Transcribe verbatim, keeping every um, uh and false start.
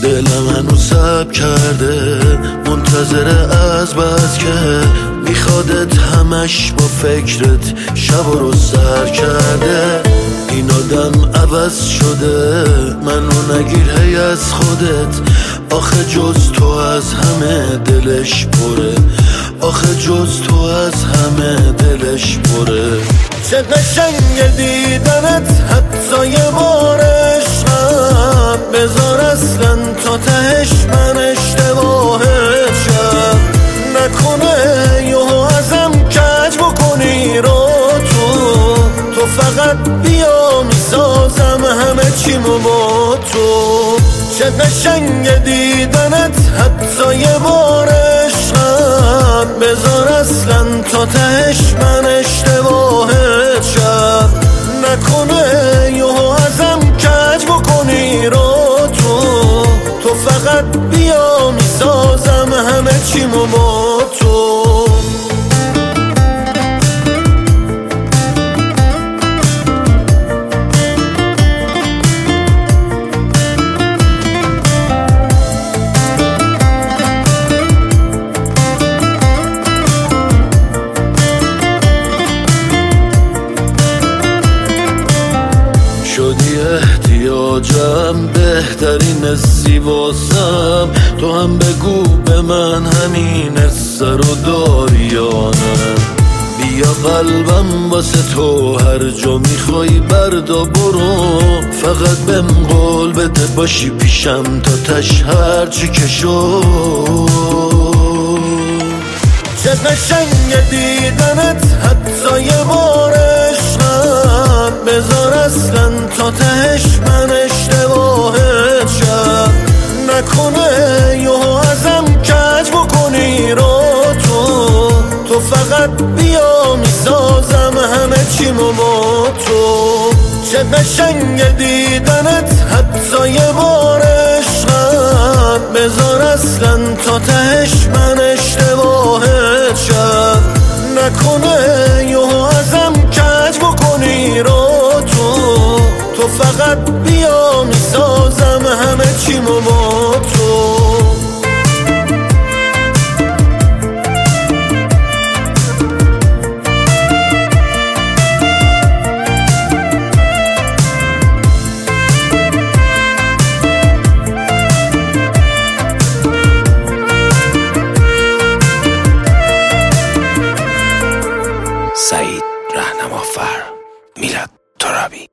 دلم هنوز سب کرده منتظر از بس که میخوادت همش با فکرت شب رو سر کرده. این آدم عوض شده منو نگیر هی از خودت، آخه جز تو از همه دلش پره، آخه جز تو از همه دلش پره. چه قشنگ دیدنت حتی یه بار عشقم، بذار اصلا تا تهش من اشتباهت شم، نکنه یهو ازم کج بکنی رو تو، تو فقط بیا میسازم همه چیمو با تو. چه قشنگ دیدنت حتی یه بار عشقم، بذار اصلا تا تهش من اشتباهت شم، نکنه یهو ازم کج بکنی رو تو، تو فقط بیا میسازم همه چیمو با تو. شدی احتیاجم بهترین زیباسم، تو هم بگو به من همین سر و داری یا نه. بیا قلبم واسه تو هر جا میخوای بردا برو، فقط بهم قول بده باشی پیشم تا تش هر چی که شد. چه قشنگ دیدنت حتی یه بار عشقم، بذار اصلا تا تهش من اشتباهت شم، نکنه یهو ازم کج بکنی رو تو، تو فقط بیا میسازم همه چیمو با تو. چه قشنگ دیدنت حتی یه بار عشقم، بذار اصلا تا تهش من اشتباهت شم، نکنه یهو ازم کج بکنی رو تو، تو فقط بیا میسازم همه چیمو با تو. سعید رهنمافر، میلاد ترابی.